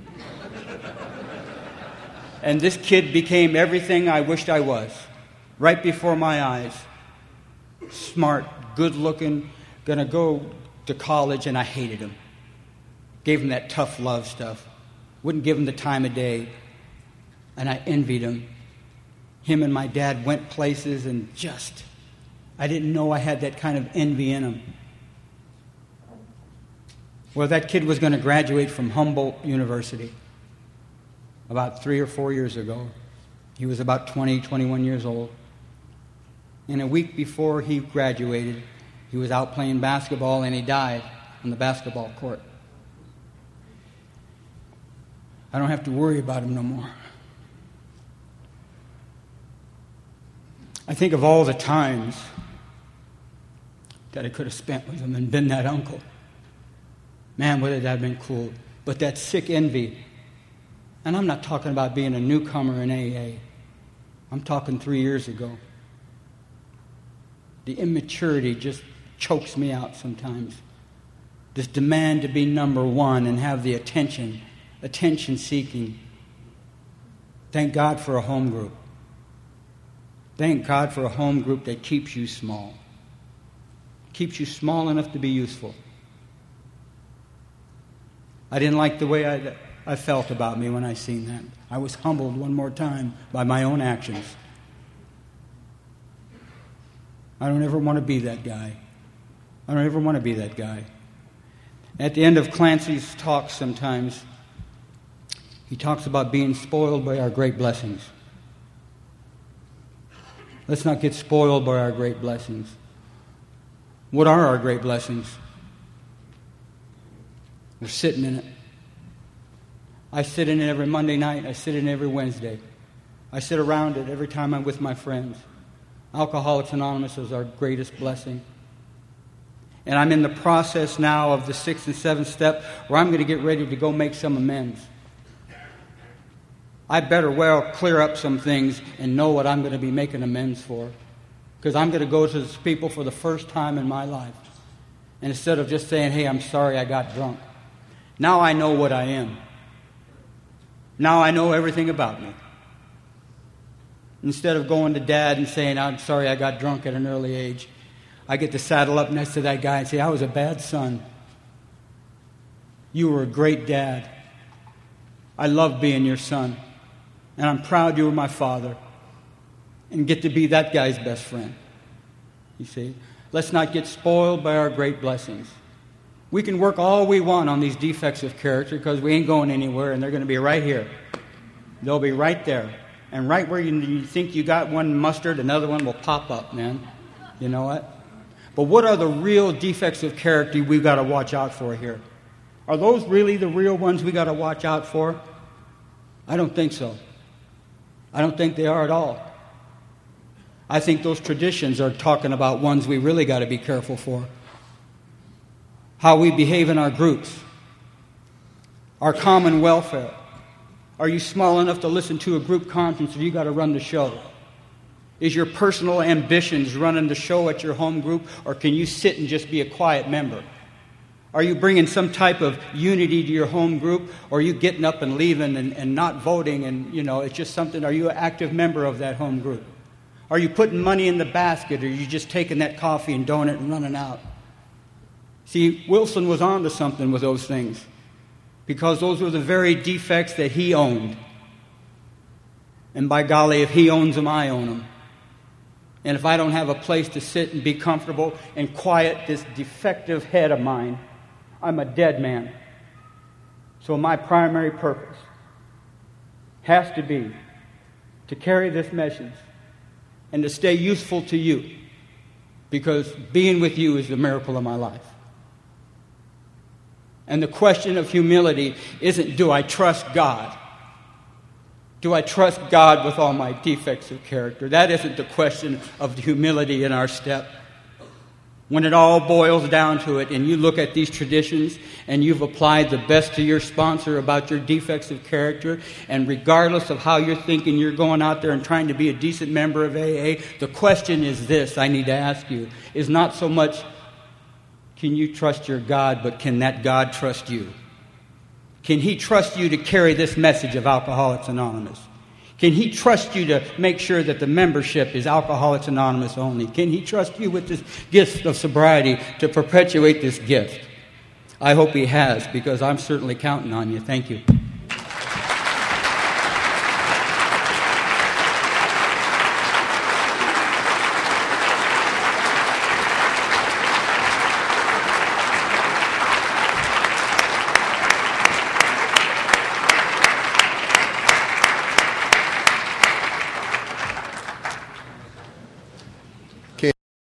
A: And this kid became everything I wished I was, right before my eyes. Smart, good-looking, going to go to college, and I hated him. Gave him that tough love stuff. Wouldn't give him the time of day. And I envied him. Him and my dad went places, and I didn't know I had that kind of envy in him. Well, that kid was going to graduate from Humboldt University about 3 or 4 years ago. He was about 20, 21 years old. And a week before he graduated, he was out playing basketball and he died on the basketball court. I don't have to worry about him no more. I think of all the times that I could have spent with him and been that uncle. Man, would that have been cool. But that sick envy, and I'm not talking about being a newcomer in AA. I'm talking 3 years ago. The immaturity just chokes me out sometimes. This demand to be number one and have the attention seeking. Thank God for a home group. Thank God for a home group that keeps you small. Keeps you small enough to be useful. I didn't like the way I felt about me when I seen that. I was humbled one more time by my own actions. I don't ever want to be that guy. I don't ever want to be that guy. At the end of Clancy's talk sometimes, he talks about being spoiled by our great blessings. Let's not get spoiled by our great blessings. What are our great blessings? We're sitting in it. I sit in it every Monday night. I sit in it every Wednesday. I sit around it every time I'm with my friends. Alcoholics Anonymous is our greatest blessing. And I'm in the process now of the 6th and 7th step where I'm going to get ready to go make some amends. I better well clear up some things and know what I'm going to be making amends for. Because I'm going to go to these people for the first time in my life. And instead of just saying, hey, I'm sorry I got drunk. Now I know what I am. Now I know everything about me. Instead of going to Dad and saying, I'm sorry I got drunk at an early age, I get to saddle up next to that guy and say, I was a bad son. You were a great dad. I love being your son. And I'm proud you were my father. And get to be that guy's best friend. You see? Let's not get spoiled by our great blessings. We can work all we want on these defects of character because we ain't going anywhere and they're going to be right here. They'll be right there. And right where you think you got one mustered, another one will pop up, man. You know what? But what are the real defects of character we've got to watch out for here? Are those really the real ones we got to watch out for? I don't think so. I don't think they are at all. I think those traditions are talking about ones we really got to be careful for. How we behave in our groups. Our common welfare. Are you small enough to listen to a group conference or you got to run the show? Is your personal ambitions running the show at your home group, or can you sit and just be a quiet member? Are you bringing some type of unity to your home group, or are you getting up and leaving and not voting and, it's just something? Are you an active member of that home group? Are you putting money in the basket, or are you just taking that coffee and donut and running out? See, Wilson was on to something with those things, because those were the very defects that he owned. And by golly, if he owns them, I own them. And if I don't have a place to sit and be comfortable and quiet this defective head of mine, I'm a dead man. So my primary purpose has to be to carry this message and to stay useful to you, because being with you is the miracle of my life. And the question of humility isn't, do I trust God? Do I trust God with all my defects of character? That isn't the question of humility in our step. When it all boils down to it, and you look at these traditions and you've applied the best to your sponsor about your defects of character, and regardless of how you're thinking, you're going out there and trying to be a decent member of AA, the question is this, I need to ask you, is not so much can you trust your God, but can that God trust you? Can he trust you to carry this message of Alcoholics Anonymous? Can he trust you to make sure that the membership is Alcoholics Anonymous only? Can he trust you with this gift of sobriety to perpetuate this gift? I hope he has, because I'm certainly counting on you. Thank you.